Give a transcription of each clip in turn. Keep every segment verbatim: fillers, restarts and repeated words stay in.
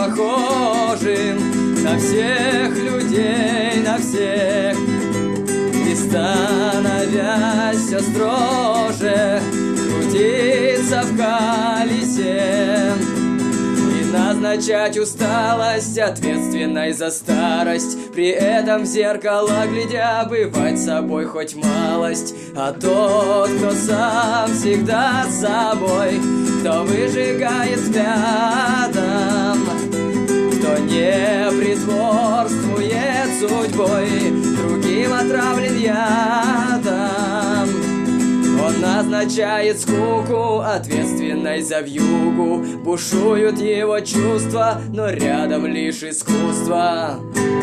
похожим на всех людей, на всех, и становясь все строже, крутиться в колесе и назначать усталость ответственной за старость, при этом в зеркало глядя бывать собой хоть малость. А тот, кто сам всегда с собой, кто выжигает взглядом, кто не притворствует судьбой, другим отравлен ядом, он назначает скуку ответственной за вьюгу. Бушуют его чувства, но рядом лишь искусство.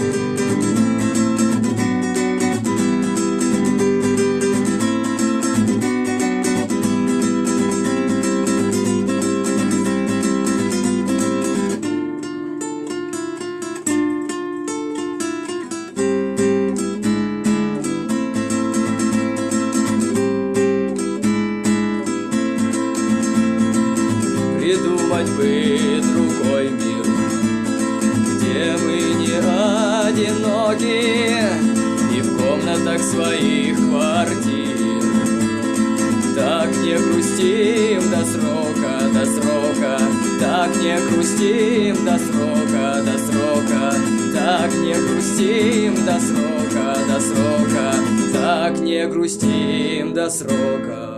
Придумать бы другой мир, где мы не одиноки и в комнатах своих квартир. Так не грустим до срока, до срока, так не грустим до срока, до срока, так не грустим до срока, до срока, так не грустим до срока.